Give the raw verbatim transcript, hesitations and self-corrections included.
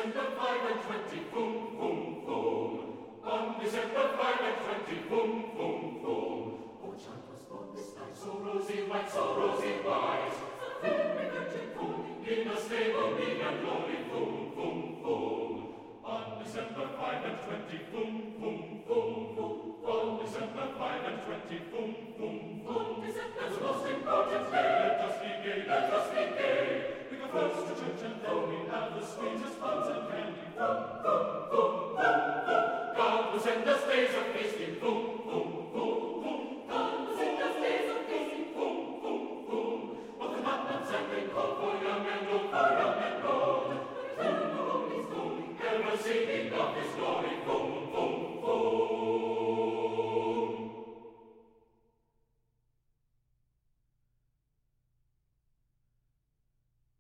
December five and twenty, boom, boom, boom. On December five and twenty, boom, boom, boom. Oh, child was born this night, so rosy white, so rosy white. A very virgin boom, in a stable mean and lowly, boom, boom, boom. On December five and twenty, boom, boom, boom, boom. On December five and twenty, boom, boom, boom. That's the most important day. Let us be gay, let us be gay. We go first to church and then we have the sweetest buns and candy. Boom, boom, boom, boom, boom. God will send us